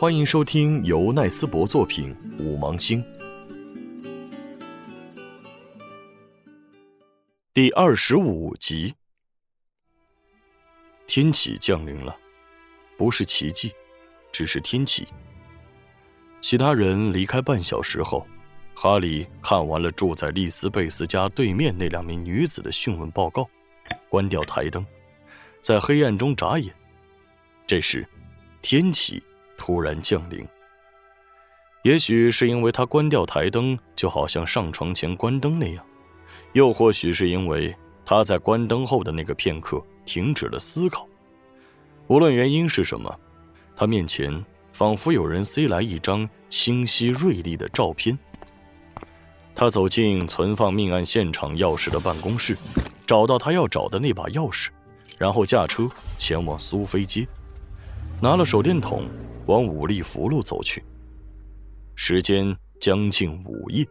欢迎收听由奈斯伯作品《五芒星》第25集。天启降临了，不是奇迹，只是天启。其他人离开半小时后，哈利看完了住在丽斯贝斯家对面那2名女子的讯问报告，关掉台灯，在黑暗中眨眼。这时，天启突然降临。也许是因为他关掉台灯，就好像上床前关灯那样，又或许是因为他在关灯后的那个片刻停止了思考。无论原因是什么，他面前仿佛有人塞来一张清晰锐利的照片。他走进存放命案现场钥匙的办公室，找到他要找的那把钥匙，然后驾车前往苏菲街，拿了手电筒往五利福路走去。时间将近午夜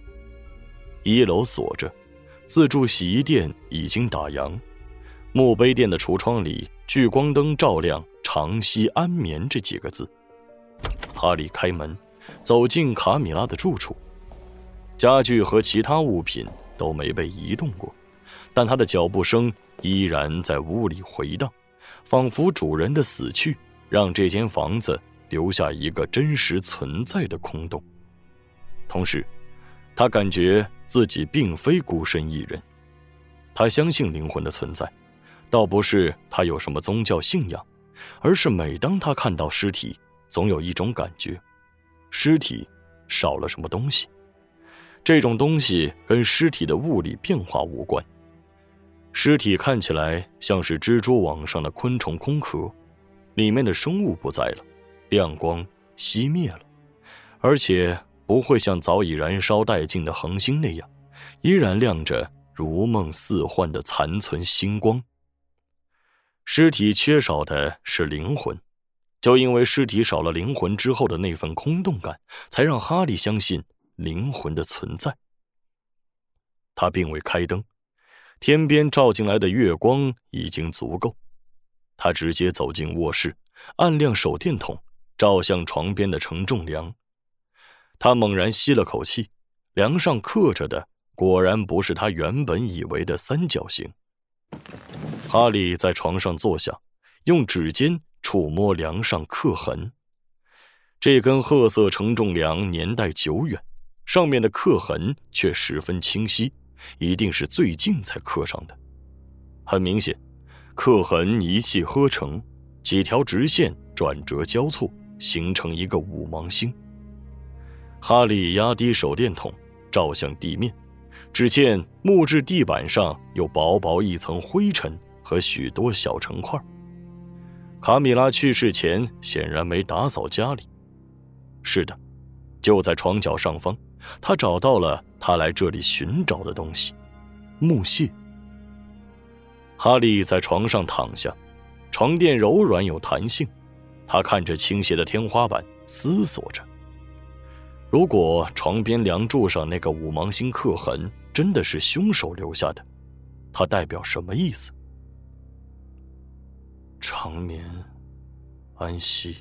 ，1楼锁着，自助洗衣店已经打烊，墓碑店的橱窗里聚光灯照亮长息安眠这几个字。哈利开门走进卡米拉的住处，家具和其他物品都没被移动过，但他的脚步声依然在屋里回荡，仿佛主人的死去让这间房子留下一个真实存在的空洞。同时，他感觉自己并非孤身一人。他相信灵魂的存在，倒不是他有什么宗教信仰，而是每当他看到尸体，总有一种感觉，尸体少了什么东西。这种东西跟尸体的物理变化无关。尸体看起来像是蜘蛛网上的昆虫空壳，里面的生物不在了，亮光熄灭了，而且不会像早已燃烧殆尽的恒星那样，依然亮着如梦似幻的残存星光。尸体缺少的是灵魂，就因为尸体少了灵魂之后的那份空洞感，才让哈利相信灵魂的存在。他并未开灯，天边照进来的月光已经足够。他直接走进卧室，按亮手电筒，照向床边的承重梁。他猛然吸了口气，梁上刻着的果然不是他原本以为的三角形。哈利在床上坐下，用指尖触摸梁上刻痕。这根褐色承重梁年代久远，上面的刻痕却十分清晰，一定是最近才刻上的。很明显，刻痕一气呵成，几条直线转折交错，形成一个五芒星。哈利压低手电筒，照向地面，只见木质地板上有薄薄一层灰尘和许多小尘块。卡米拉去世前显然没打扫家里。是的，就在床角上方，他找到了他来这里寻找的东西——木屑。哈利在床上躺下，床垫柔软有弹性，他看着倾斜的天花板，思索着。如果床边梁柱上那个五芒星刻痕真的是凶手留下的，它代表什么意思？长眠安息。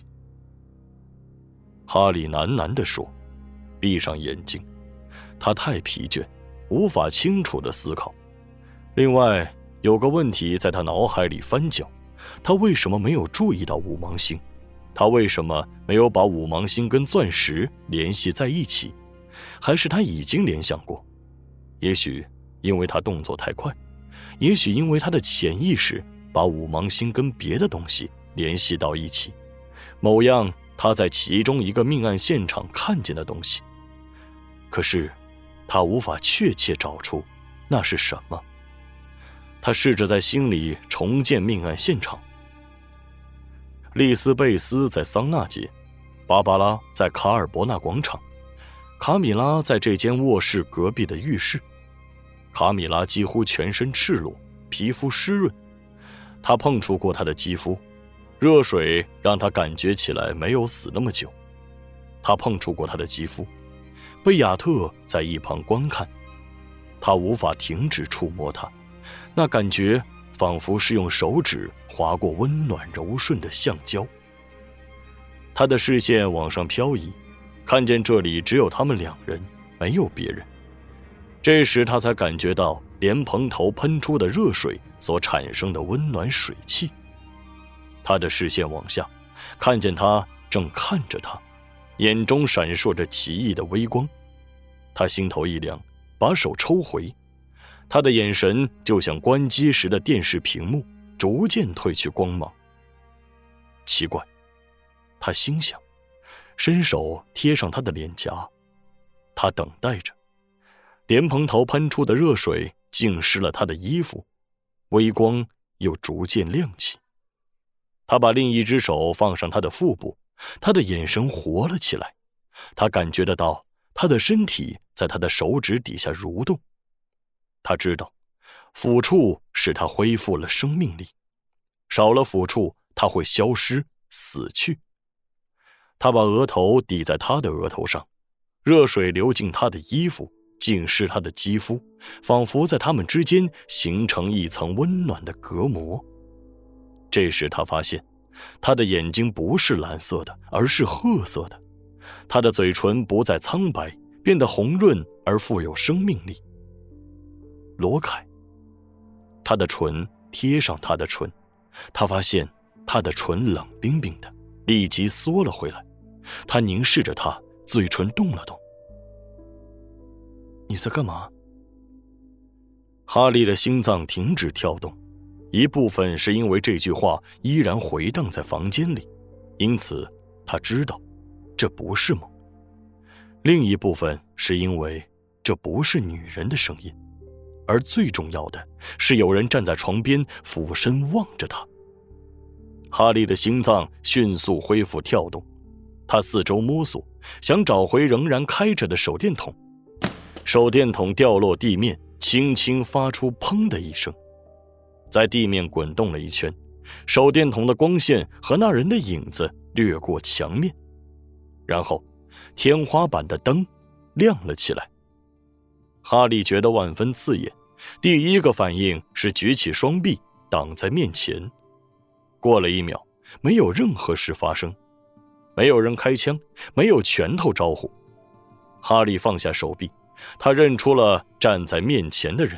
哈利喃喃地说，闭上眼睛。他太疲倦，无法清楚地思考。另外，有个问题在他脑海里翻搅，他为什么没有注意到五芒星？他为什么没有把五芒星跟钻石联系在一起？还是他已经联想过？也许因为他动作太快，也许因为他的潜意识把五芒星跟别的东西联系到一起，某样他在其中一个命案现场看见的东西。可是他无法确切找出那是什么。他试着在心里重建命案现场。丽斯贝斯在桑纳街，芭芭拉在卡尔伯纳广场，卡米拉在这间卧室隔壁的浴室。卡米拉几乎全身赤裸，皮肤湿润。他碰触过她的肌肤，热水让他感觉起来没有死那么久。他碰触过她的肌肤，贝亚特在一旁观看。他无法停止触摸她，那感觉仿佛是用手指划过温暖柔顺的橡胶。 他的视线往上漂移，看见这里只有他们2人，没有别人。这时他才感觉到莲蓬头喷出的热水所产生的温暖水汽。他的视线往下，看见他正看着他，眼中闪烁着奇异的微光。他心头一凉，把手抽回，他的眼神就像关机时的电视屏幕，逐渐褪去光芒。奇怪，他心想，伸手贴上他的脸颊，他等待着。莲蓬头喷出的热水浸湿了他的衣服，微光又逐渐亮起。他把另一只手放上他的腹部，他的眼神活了起来，他感觉得到他的身体在他的手指底下蠕动。他知道抚触使他恢复了生命力，少了抚触他会消失死去。他把额头抵在他的额头上，热水流进他的衣服，浸湿他的肌肤，仿佛在他们之间形成一层温暖的隔膜。这时他发现，他的眼睛不是蓝色的，而是褐色的。他的嘴唇不再苍白，变得红润而富有生命力。罗凯，他的唇贴上他的唇，他发现他的唇冷冰冰的，立即缩了回来。他凝视着他，嘴唇动了动。你在干嘛？哈利的心脏停止跳动，一部分是因为这句话依然回荡在房间里，因此他知道这不是梦。另一部分是因为这不是女人的声音，而最重要的是有人站在床边俯身望着他。哈利的心脏迅速恢复跳动，他四周摸索，想找回仍然开着的手电筒。手电筒掉落地面，轻轻发出砰的一声，在地面滚动了一圈，手电筒的光线和那人的影子掠过墙面，然后天花板的灯亮了起来。哈利觉得万分刺眼，第一个反应是举起双臂挡在面前。过了1秒，没有任何事发生，没有人开枪，没有拳头招呼。哈利放下手臂，他认出了站在面前的人。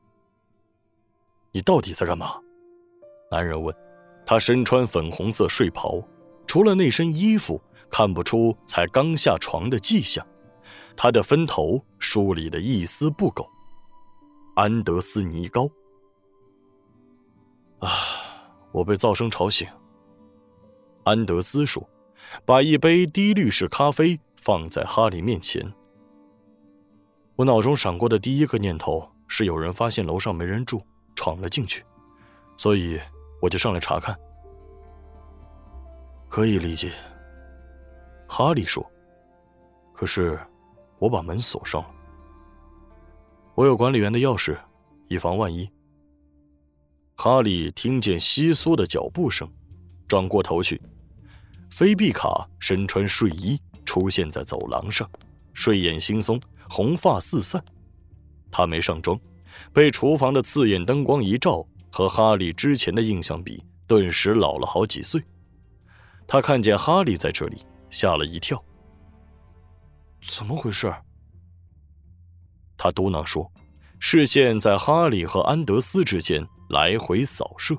你到底在干嘛？男人问。他身穿粉红色睡袍，除了那身衣服，看不出才刚下床的迹象。他的分头梳理得一丝不苟。安德斯尼高。我被噪声吵醒。安德斯说，把一杯低滤式咖啡放在哈利面前。我脑中闪过的第一个念头是有人发现楼上没人住，闯了进去，所以我就上来查看。可以理解，哈利说。可是我把门锁上了。我有管理员的钥匙，以防万一。哈利听见窸窣的脚步声，转过头去。菲比卡身穿睡衣出现在走廊上，睡眼惺忪，红发四散。他没上妆，被厨房的刺眼灯光一照，和哈利之前的印象比，顿时老了好几岁。他看见哈利在这里，吓了一跳。怎么回事？他嘟囔说，视线在哈利和安德斯之间来回扫射。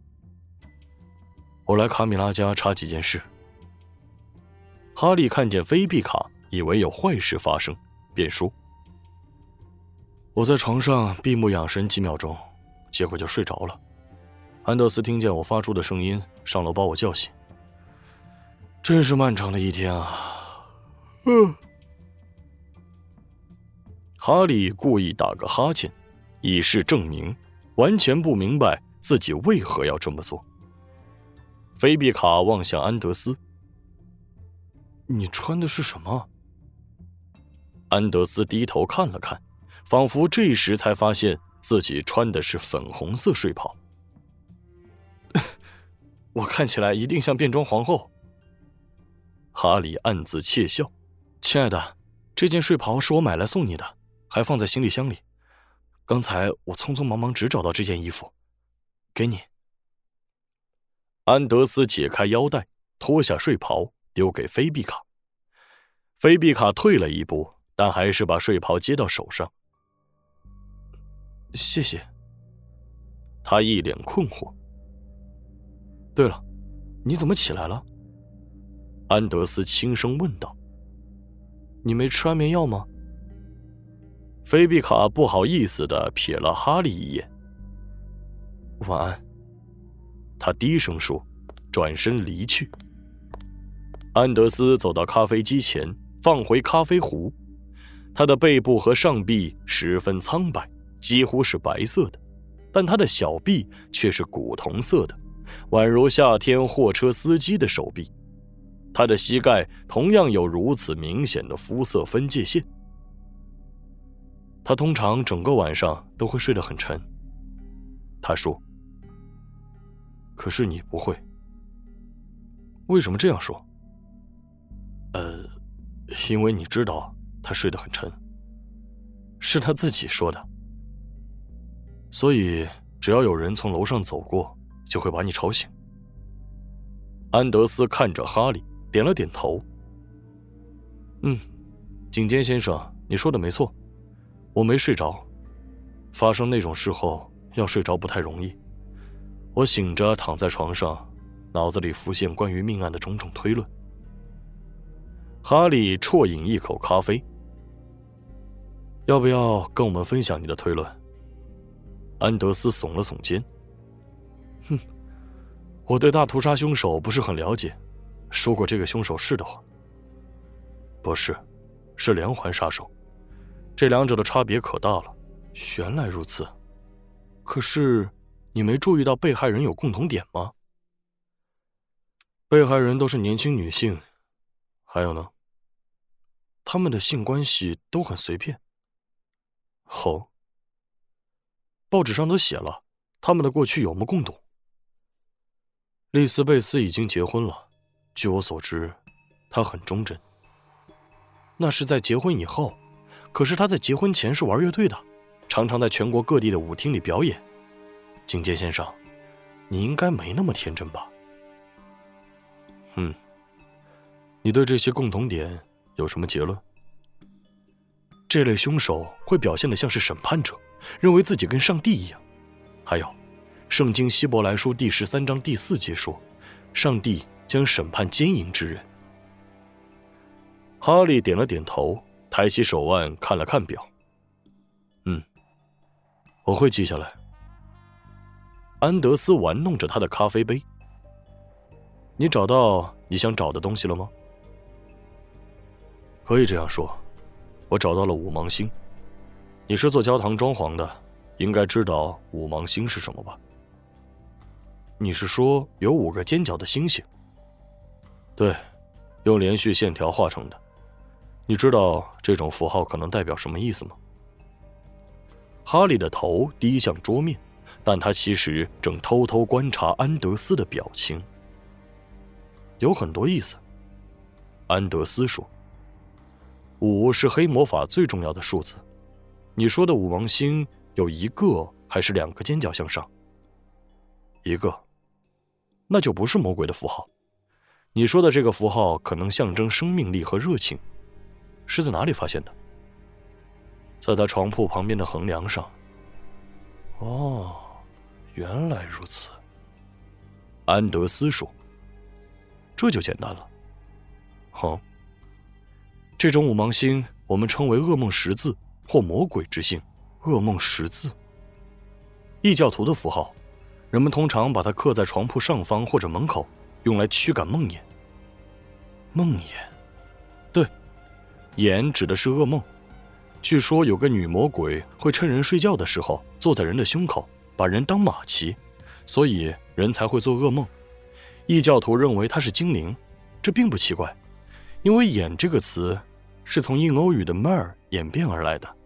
我来卡米拉家查几件事。哈利看见菲比卡，以为有坏事发生，便说：我在床上闭目养神几秒钟，结果就睡着了。安德斯听见我发出的声音，上楼把我叫醒。真是漫长的一天啊！哈利故意打个哈欠，以示证明，完全不明白自己为何要这么做。菲比卡望向安德斯：你穿的是什么？安德斯低头看了看，仿佛这时才发现自己穿的是粉红色睡袍。我看起来一定像变装皇后。哈利暗自窃笑。亲爱的，这件睡袍是我买来送你的，还放在行李箱里。刚才我匆匆忙忙只找到这件衣服，给你。安德斯解开腰带，脱下睡袍， 丢给菲比卡。菲比卡退了一步，但还是把睡袍接到手上。谢谢。他一脸困惑。对了，你怎么起来了？安德斯轻声问道。你没吃安眠药吗？菲比卡不好意思地瞥了哈利一眼。晚安。他低声说，转身离去。安德斯走到咖啡机前，放回咖啡壶。他的背部和上臂十分苍白，几乎是白色的，但他的小臂却是古铜色的，宛如夏天货车司机的手臂。他的膝盖同样有如此明显的肤色分界线。他通常整个晚上都会睡得很沉。他说。可是你不会。为什么这样说？因为你知道他睡得很沉。是他自己说的。所以只要有人从楼上走过，就会把你吵醒。安德斯看着哈利，点了点头。警监先生，你说的没错，我没睡着。发生那种事后，要睡着不太容易。我醒着躺在床上，脑子里浮现关于命案的种种推论。哈利啜饮一口咖啡。要不要跟我们分享你的推论？安德斯耸了耸肩。我对大屠杀凶手不是很了解，如果这个凶手是的话。不是，是连环杀手，这两者的差别可大了。原来如此。可是你没注意到被害人有共同点吗？被害人都是年轻女性，还有呢？他们的性关系都很随便。报纸上都写了，他们的过去有目共睹。丽丝贝斯已经结婚了，据我所知，她很忠贞。那是在结婚以后，可是她在结婚前是玩乐队的，常常在全国各地的舞厅里表演。警戒先生，你应该没那么天真吧？你对这些共同点有什么结论？这类凶手会表现得像是审判者，认为自己跟上帝一样。还有，圣经希伯来书第13章第4节说，上帝将审判奸淫之人。哈利点了点头，抬起手腕看了看表。我会记下来。安德斯玩弄着他的咖啡杯。你找到你想找的东西了吗？可以这样说，我找到了五芒星。你是做教堂装潢的，应该知道五芒星是什么吧？你是说有5个尖角的星星？对，用连续线条画成的。你知道这种符号可能代表什么意思吗？哈利的头低向桌面，但他其实正偷偷观察安德斯的表情。有很多意思，安德斯说。5是黑魔法最重要的数字。你说的5芒星有1个还是2个尖角向上？1个。那就不是魔鬼的符号。你说的这个符号可能象征生命力和热情。是在哪里发现的？在他床铺旁边的横梁上。原来如此。安德斯说。这就简单了。这种5芒星我们称为噩梦十字或魔鬼之星。噩梦十字，异教徒的符号，人们通常把它刻在床铺上方或者门口，用来驱赶梦魇。梦魇，对，魇指的是噩梦。据说有个女魔鬼会趁人睡觉的时候坐在人的胸口，把人当马骑，所以人才会做噩梦。异教徒认为她是精灵，这并不奇怪，因为魇这个词是从印欧语的 mer 演变而来的。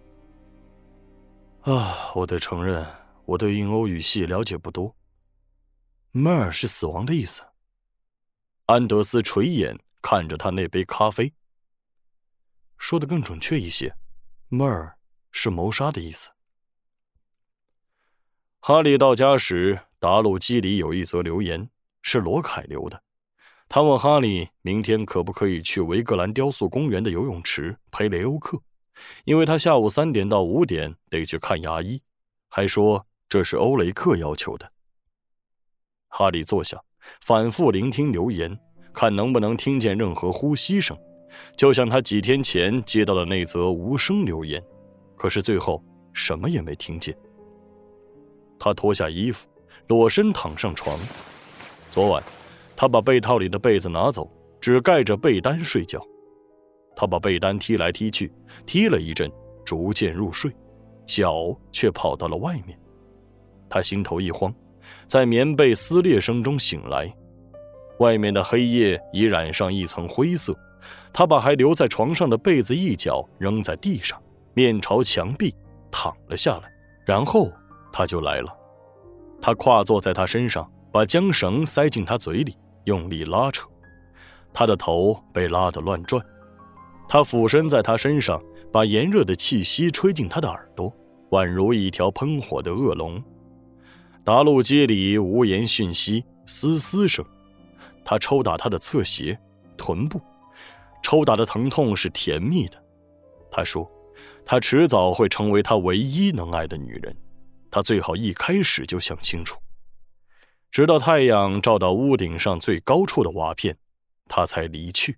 我得承认，我对印欧语系了解不多。mer 是死亡的意思。安德斯垂眼看着他那杯咖啡。说得更准确一些，mer 是谋杀的意思。哈利到家时，答录机里有一则留言，是罗凯留的。 他问哈利明天可不可以去维格兰雕塑公园的游泳池陪雷欧克，因为他下午3点到5点得去看牙医，还说这是欧雷克要求的。哈利坐下，反复聆听留言，看能不能听见任何呼吸声，就像他几天前接到的那则无声留言，可是最后什么也没听见。他脱下衣服，裸身躺上床。昨晚他把被套里的被子拿走，只盖着被单睡觉。他把被单踢来踢去，踢了一阵，逐渐入睡，脚却跑到了外面。他心头一慌，在棉被撕裂声中醒来。外面的黑夜已染上一层灰色，他把还留在床上的被子一角扔在地上，面朝墙壁躺了下来。然后他就来了。他跨坐在他身上，把缰绳塞进他嘴里，用力拉扯。他的头被拉得乱转。他俯身在他身上，把炎热的气息吹进他的耳朵，宛如一条喷火的恶龙。达路街里无言讯息，嘶嘶声。他抽打他的侧鞋、臀部，抽打的疼痛是甜蜜的。他说，他迟早会成为他唯一能爱的女人，他最好一开始就想清楚。直到太阳照到屋顶上最高处的瓦片，他才离去。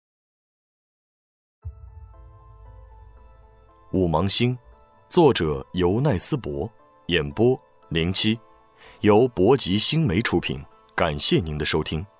五芒星，作者尤奈斯伯，演播07，由博吉星媒出品，感谢您的收听。